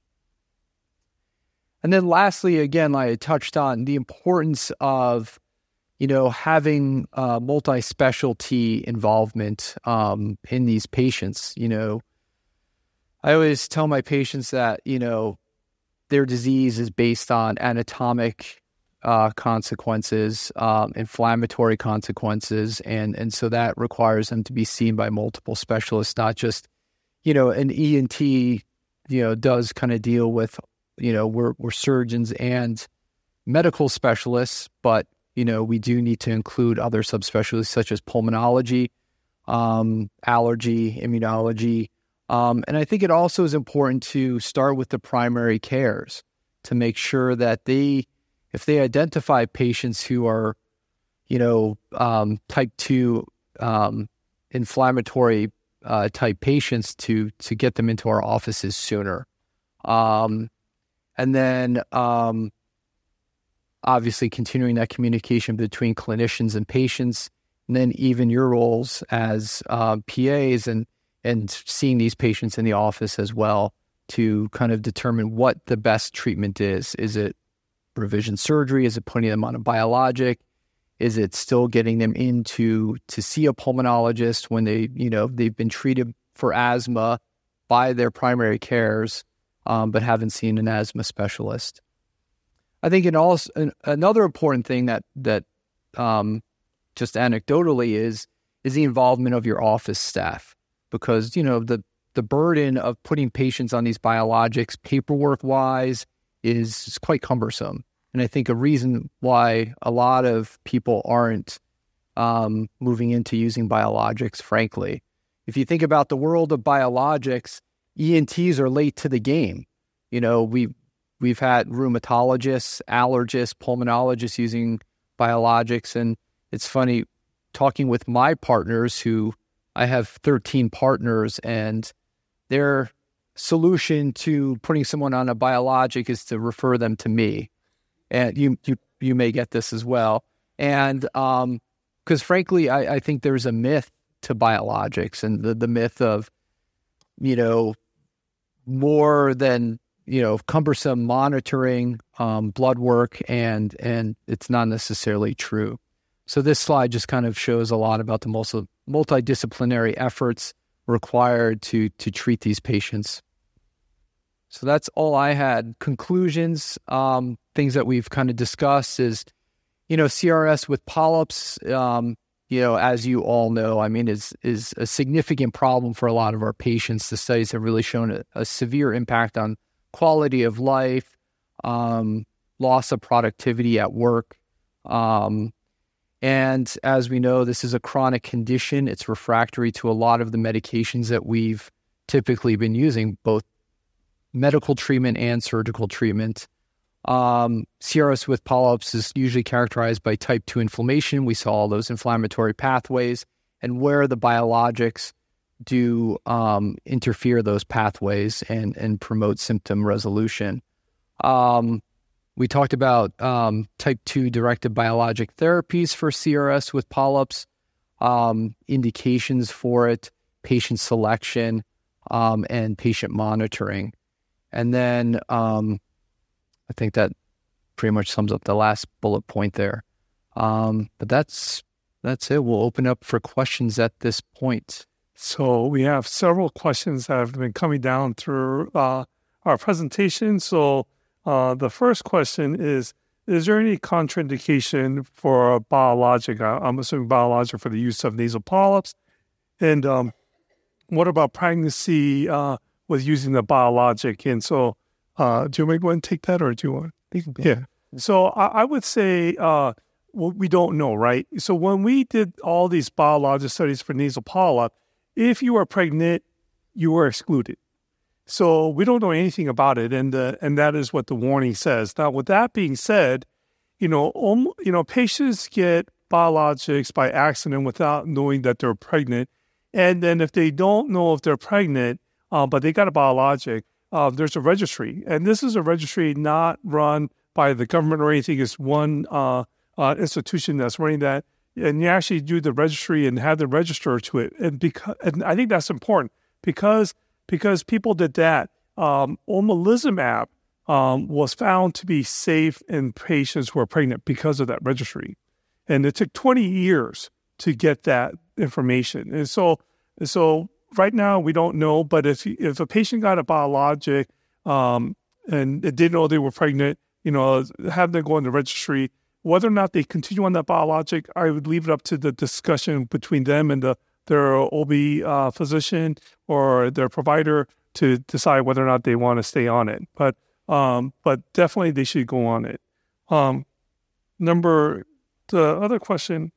[SPEAKER 3] And then lastly, again, like I touched on, the importance of, you know, having uh, multi-specialty involvement um, in these patients. You know, I always tell my patients that, you know, their disease is based on anatomic uh, consequences, um, inflammatory consequences, and and so that requires them to be seen by multiple specialists, not just, you know, an E N T, you know, does kind of deal with, you know, we're we're surgeons and medical specialists, but, you know, we do need to include other subspecialties such as pulmonology, um, allergy, immunology. Um, and I think it also is important to start with the primary cares to make sure that they, if they identify patients who are, you know, um, type two um, inflammatory uh, type patients, to to get them into our offices sooner. Um, and then, um, obviously continuing that communication between clinicians and patients, and then even your roles as uh, P As and and seeing these patients in the office as well to kind of determine what the best treatment is. Is it revision surgery? Is it putting them on a biologic? Is it still getting them into to see a pulmonologist when they, you know, they've been treated for asthma by their primary cares, um, but haven't seen an asthma specialist? I think in also, an, another important thing that that um, just anecdotally is is the involvement of your office staff, because you know the the burden of putting patients on these biologics paperwork wise is, is quite cumbersome. And I think a reason why a lot of people aren't um, moving into using biologics, frankly. If you think about the world of biologics, E N Ts are late to the game. You know, we, we've had rheumatologists, allergists, pulmonologists using biologics. And it's funny, talking with my partners who, I have thirteen partners, and their solution to putting someone on a biologic is to refer them to me. And you you you may get this as well. And um, because frankly, I, I think there's a myth to biologics, and the, the myth of, you know, more than, you know, cumbersome monitoring, um, blood work, and and it's not necessarily true. So this slide just kind of shows a lot about the multi, multidisciplinary efforts required to to treat these patients. So that's all I had. Conclusions, um, things that we've kind of discussed is, you know, C R S with polyps, um, you know, as you all know, I mean, is is a significant problem for a lot of our patients. The studies have really shown a, a severe impact on quality of life, um, loss of productivity at work. Um, and as we know, this is a chronic condition. It's refractory to a lot of the medications that we've typically been using, both medical treatment and surgical treatment. Um, C R S with polyps is usually characterized by type two inflammation. We saw all those inflammatory pathways, and where the biologics do um, interfere those pathways and, and promote symptom resolution. Um, we talked about um, type two directed biologic therapies for C R S with polyps, um, indications for it, patient selection, um, and patient monitoring. And then um, I think that pretty much sums up the last bullet point there. Um, but that's that's it. We'll open up for questions at this point.
[SPEAKER 2] So we have several questions that have been coming down through uh, our presentation. So uh, the first question is, is there any contraindication for a biologic? I'm assuming biologic for the use of nasal polyps. And um, what about pregnancy uh, with using the biologic? And so uh, do you want me to go ahead and take that, or do you want? Yeah. So I, I would say uh, well, we don't know, right? So when we did all these biologic studies for nasal polyp, if you are pregnant, you were excluded. So we don't know anything about it, and the, and that is what the warning says. Now, with that being said, you know, um, you know, patients get biologics by accident without knowing that they're pregnant, and then if they don't know if they're pregnant, uh, but they got a biologic, uh, there's a registry, and this is a registry not run by the government or anything. It's one uh, uh, institution that's running that. And you actually do the registry and have the register to it. And because, and I think that's important because because people did that. Um, omalizumab um, was found to be safe in patients who are pregnant because of that registry. And it took twenty years to get that information. And so, so right now we don't know, but if if a patient got a biologic um, and it didn't know they were pregnant, you know, have them go in the registry. Whether or not they continue on that biologic, I would leave it up to the discussion between them and the, their O B uh, physician or their provider to decide whether or not they want to stay on it. But um, but definitely they should go on it. Um, number, the other question,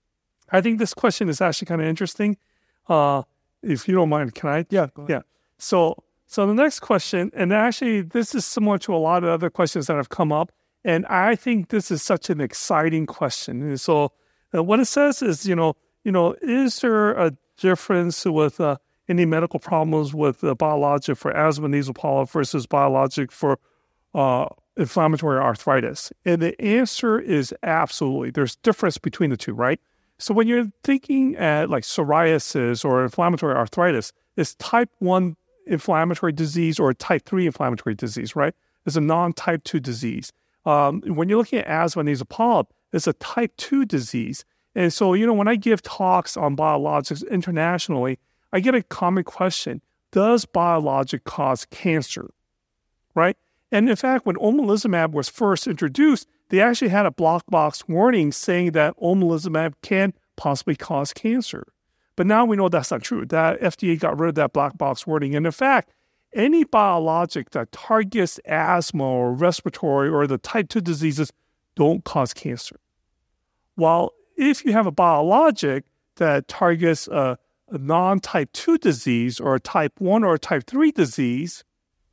[SPEAKER 2] I think this question is actually kind of interesting. Uh, if you don't mind, can I?
[SPEAKER 3] Yeah.
[SPEAKER 2] Yeah. So, so the next question, and actually this is similar to a lot of other questions that have come up. And I think this is such an exciting question. And so uh, what it says is, you know, you know, is there a difference with uh, any medical problems with the biologic for asthma nasal polyp versus biologic for uh, inflammatory arthritis? And the answer is absolutely. There's difference between the two, right? So when you're thinking at like psoriasis or inflammatory arthritis, it's type one inflammatory disease or type three inflammatory disease, right? It's a non-type two disease. Um, when you're looking at asthma and nasal polyp, it's a type two disease. And so, you know, when I give talks on biologics internationally, I get a common question: does biologic cause cancer, right? And in fact, when omalizumab was first introduced, they actually had a black box warning saying that omalizumab can possibly cause cancer. But now we know that's not true. That F D A got rid of that black box warning. And in fact, any biologic that targets asthma or respiratory or the type two diseases don't cause cancer. While if you have a biologic that targets a, a non-type two disease or a type one or a type three disease,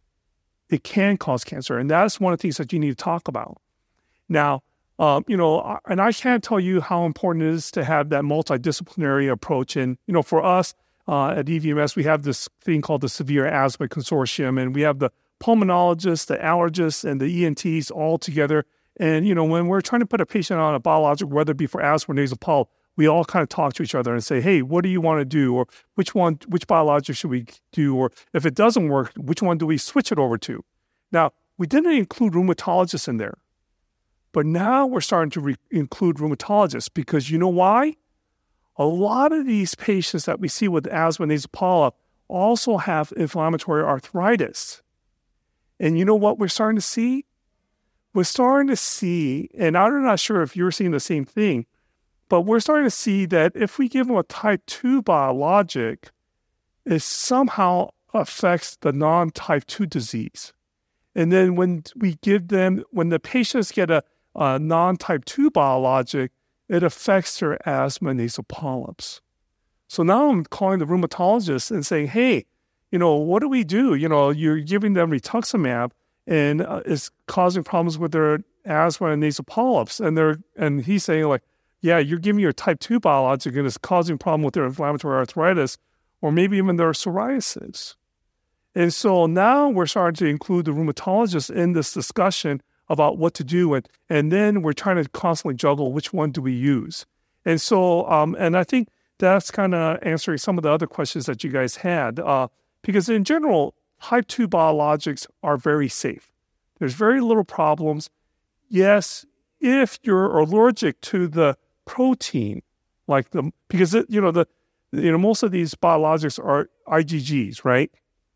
[SPEAKER 2] it can cause cancer. And that's one of the things that you need to talk about. Now, um, you know, and I can't tell you how important it is to have that multidisciplinary approach. And, you know, for us uh, at E V M S, we have this thing called the Severe Asthma Consortium, and we have the pulmonologists, the allergists, and the E N Ts all together. And, you know, when we're trying to put a patient on a biologic, whether it be for asthma or nasal polyp, we all kind of talk to each other and say, hey, what do you want to do? Or which one, which biologic should we do? Or if it doesn't work, which one do we switch it over to? Now, we didn't include rheumatologists in there, but now we're starting to re- include rheumatologists because you know why? A lot of these patients that we see with asthma and nasal polyp also have inflammatory arthritis. And you know what we're starting to see? We're starting to see, and I'm not sure if you're seeing the same thing, but we're starting to see that if we give them a type two biologic, it somehow affects the non-type two disease. And then when we give them, when the patients get a, a non-type two biologic, it affects their asthma and nasal polyps. So now I'm calling the rheumatologist and saying, hey, you know, what do we do? You know, you're giving them rituximab and uh, it's causing problems with their asthma and nasal polyps. And they're, and he's saying like, yeah, you're giving your type two biologic and it's causing problem with their inflammatory arthritis or maybe even their psoriasis. And so now we're starting to include the rheumatologist in this discussion about what to do. And, and then we're trying to constantly juggle which one do we use. And so, um, and I think that's kind of answering some of the other questions that you guys had. Uh, because in general, type two biologics are very safe. There's very little problems. Yes, if you're allergic to the protein, like the, because, it, you know, the, you know, most of these biologics are I G Gs, right?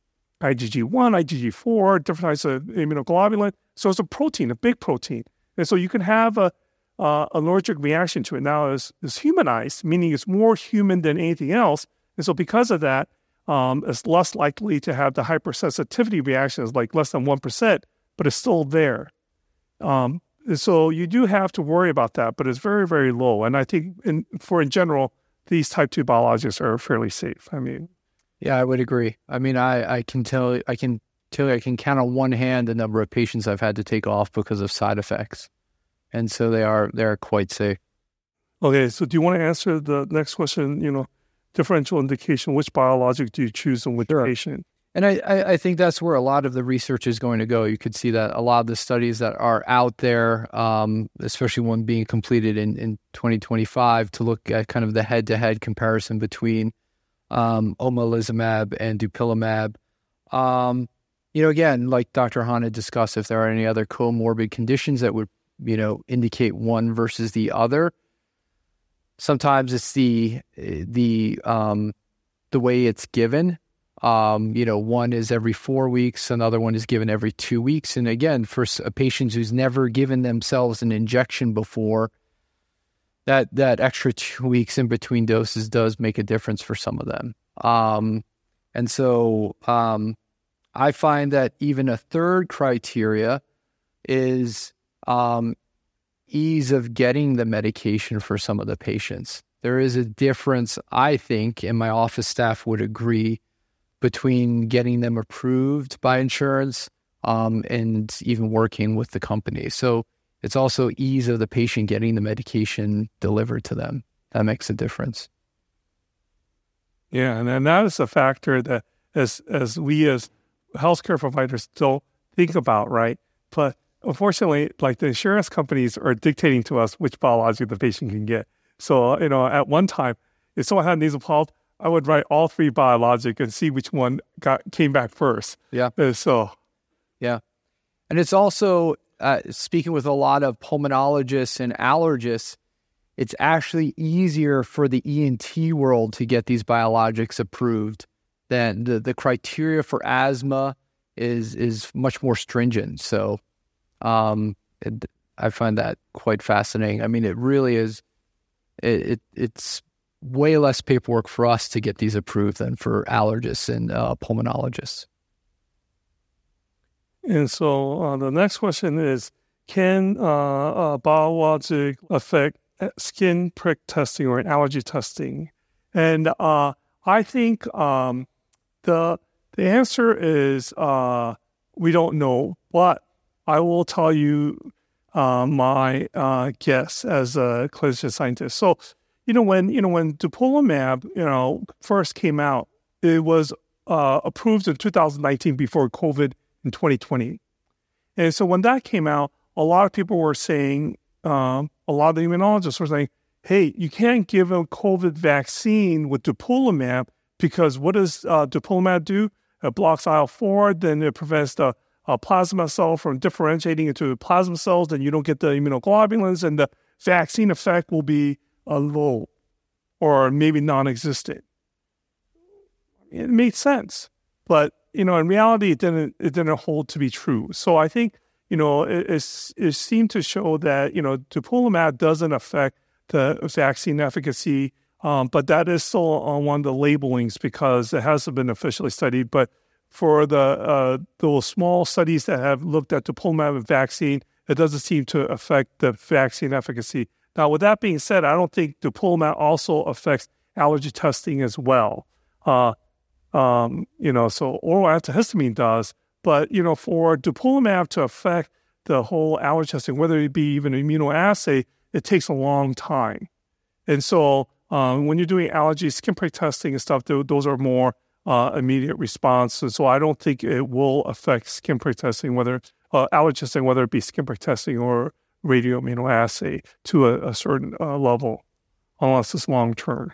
[SPEAKER 2] I G G one, I G G four, different types of immunoglobulin. So it's a protein, a big protein. And so you can have a uh, allergic reaction to it. Now it's, it's humanized, meaning it's more human than anything else. And so because of that, um, it's less likely to have the hypersensitivity reactions, like less than one percent, but it's still there. Um, and so you do have to worry about that, but it's very, very low. And I think in, for in general, these type two biologics are fairly safe. I mean,
[SPEAKER 3] yeah, I would agree. I mean, I, I can tell I can tell you I can count on one hand the number of patients I've had to take off because of side effects, and so they are they are quite safe.
[SPEAKER 2] Okay, so do you want to answer the next question? You know, differential indication. Which biologic do you choose and which
[SPEAKER 3] Sure.
[SPEAKER 2] patient?
[SPEAKER 3] And I, I, I think that's where a lot of the research is going to go. You could see that a lot of the studies that are out there, um, especially one being completed in, in twenty twenty-five, to look at kind of the head-to-head comparison between um, omalizumab and dupilumab. Um, you know, again, like Doctor Han had discussed, if there are any other comorbid conditions that would, you know, indicate one versus the other. Sometimes it's the the um, the way it's given. Um, you know, one is every four weeks, another one is given every two weeks. And again, for a patient who's never given themselves an injection before, that that extra two weeks in between doses does make a difference for some of them. Um, and so um, I find that even a third criteria is um, ease of getting the medication for some of the patients. There is a difference, I think, and my office staff would agree, between getting them approved by insurance um, and even working with the company. So it's also ease of the patient getting the medication delivered to them. That makes a difference.
[SPEAKER 2] Yeah, and, and that is a factor that as as we as healthcare providers don't think about, right? But unfortunately, like the insurance companies are dictating to us which biologic the patient can get. So, you know, at one time, if someone had nasal polyp, I would write all three biologic and see which one got came back first.
[SPEAKER 3] Yeah.
[SPEAKER 2] Uh, so,
[SPEAKER 3] yeah. And it's also, uh, speaking with a lot of pulmonologists and allergists, it's actually easier for the E N T world to get these biologics approved than the, the criteria for asthma is is much more stringent. So um, it, I find that quite fascinating. I mean, it really is, it, it it's way less paperwork for us to get these approved than for allergists and uh, pulmonologists.
[SPEAKER 2] And so uh, the next question is, can uh, uh, biologic affect skin prick testing or allergy testing? And uh, I think um, the the answer is uh, we don't know, but I will tell you uh, my uh, guess as a clinician scientist. So, you know, when you know when dupilumab, you know, first came out, it was uh, approved in two thousand nineteen before COVID in twenty twenty. And so when that came out, a lot of people were saying, um, a lot of the immunologists were saying, hey, you can't give a COVID vaccine with dupilumab because what does uh, dupilumab do? It blocks I L four, then it prevents the uh, plasma cell from differentiating into plasma cells, then you don't get the immunoglobulins, and the vaccine effect will be uh, low or maybe non-existent. It made sense, but you know, in reality, it didn't. It didn't hold to be true. So I think you know it, it, it seemed to show that you know dupilumab doesn't affect the vaccine efficacy, um, but that is still on one of the labelings because it hasn't been officially studied. But for the uh, those small studies that have looked at dupilumab and vaccine, it doesn't seem to affect the vaccine efficacy. Now, with that being said, I don't think dupilumab also affects allergy testing as well. Uh, Um, you know, so oral antihistamine does, but, you know, for dupilumab to affect the whole allergy testing, whether it be even immunoassay, it takes a long time. And so um, when you're doing allergy skin prick testing and stuff, th- those are more uh, immediate response. And so I don't think it will affect skin prick testing, whether uh, allergy testing, whether it be skin prick testing or radioimmunoassay to a, a certain uh, level, unless it's long-term.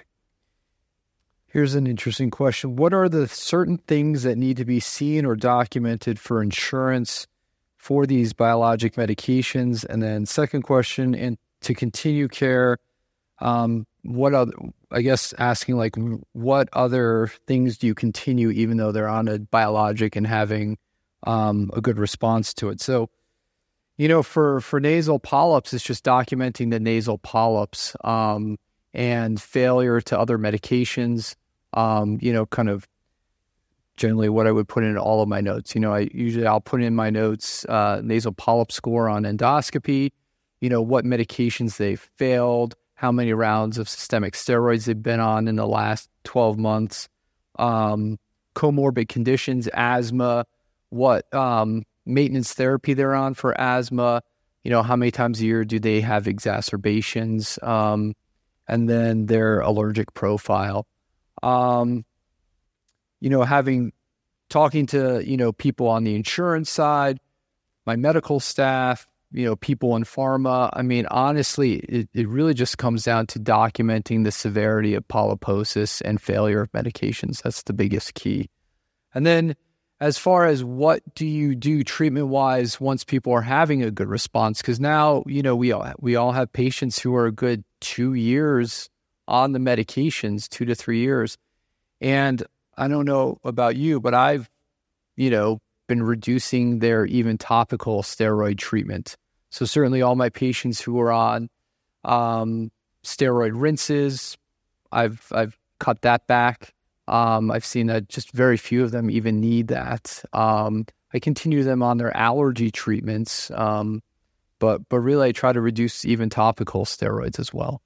[SPEAKER 3] Here's an interesting question. What are the certain things that need to be seen or documented for insurance for these biologic medications? And then second question, and to continue care, um, what other, I guess asking like, what other things do you continue even though they're on a biologic and having um, a good response to it? So, you know, for, for nasal polyps, it's just documenting the nasal polyps um, and failure to other medications. Um, you know, kind of generally what I would put in all of my notes. You know, I usually I'll put in my notes uh, nasal polyp score on endoscopy, you know, what medications they've failed, how many rounds of systemic steroids they've been on in the last twelve months, um, comorbid conditions, asthma, what um, maintenance therapy they're on for asthma, you know, how many times a year do they have exacerbations, um, and then their allergic profile. Um, you know, having, talking to, you know, people on the insurance side, my medical staff, you know, people in pharma. I mean, honestly, it, it really just comes down to documenting the severity of polyposis and failure of medications. That's the biggest key. And then as far as what do you do treatment-wise once people are having a good response, because now, you know, we all, we all have patients who are a good two years on the medications, two to three years. And I don't know about you, but I've, you know, been reducing their even topical steroid treatment. So certainly all my patients who are on um, steroid rinses, I've I've cut that back. Um, I've seen that just very few of them even need that. Um, I continue them on their allergy treatments, um, but but really I try to reduce even topical steroids as well.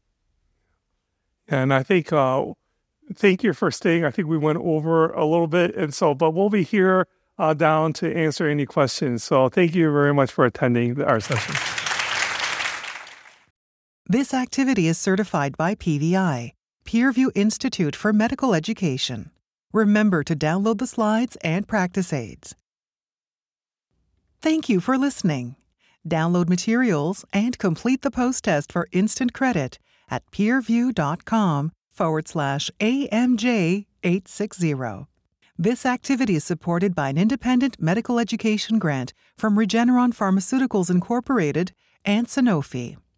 [SPEAKER 2] And I think, uh, thank you for staying. I think we went over a little bit. And so, but we'll be here uh, down to answer any questions. So thank you very much for attending our session.
[SPEAKER 1] This activity is certified by P V I, Peerview Institute for Medical Education. Remember to download the slides and practice aids. Thank you for listening. Download materials and complete the post-test for instant credit at peerview.com forward slash AMJ 860. This activity is supported by an independent medical education grant from Regeneron Pharmaceuticals Incorporated and Sanofi.